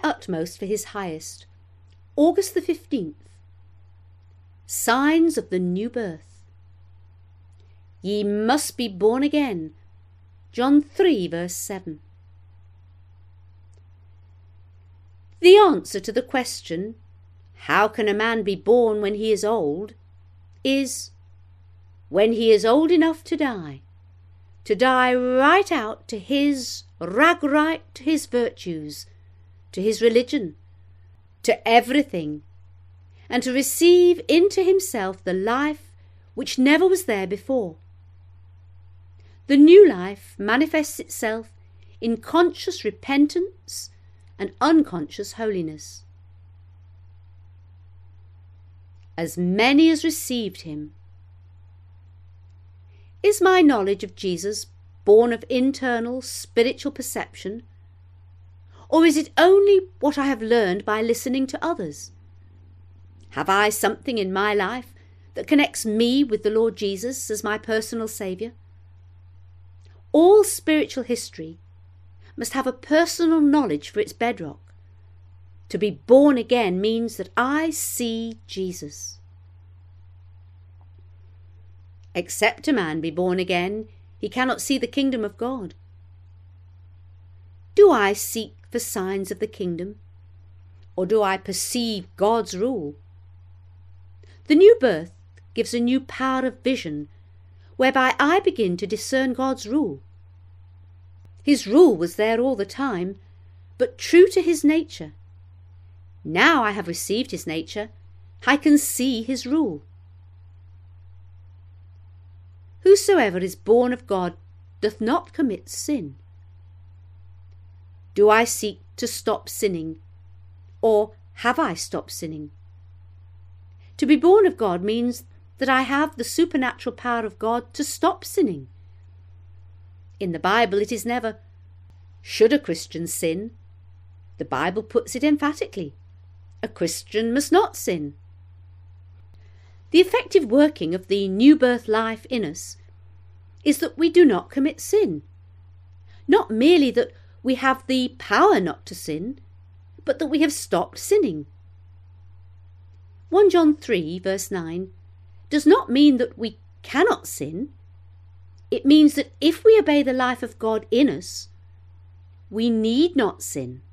utmost for his highest. August the 15th. Signs of the new birth. Ye must be born again. John 3 verse 7. The answer to the question, how can a man be born when he is old, is when he is old enough to die right out to his right to his virtues, to his religion, to everything, and to receive into himself the life which never was there before. The new life manifests itself in conscious repentance and unconscious holiness. As many as received him. Is my knowledge of Jesus born of internal spiritual perception, or is it only what I have learned by listening to others? Have I something in my life that connects me with the Lord Jesus as my personal Saviour? All spiritual history must have a personal knowledge for its bedrock. To be born again means that I see Jesus. Except a man be born again, he cannot see the kingdom of God. Do I seek for signs of the kingdom, or do I perceive God's rule? The new birth gives a new power of vision, whereby I begin to discern God's rule. His rule was there all the time, but true to his nature. Now I have received his nature, I can see his rule. Whosoever is born of God doth not commit sin. Do I seek to stop sinning, or have I stopped sinning? To be born of God means that I have the supernatural power of God to stop sinning. In the Bible it is never, should a Christian sin? The Bible puts it emphatically, a Christian must not sin. The effective working of the new birth life in us is that we do not commit sin. Not merely that we have the power not to sin, but that we have stopped sinning. 1 John 3 verse 9 does not mean that we cannot sin. It means that if we obey the life of God in us, we need not sin.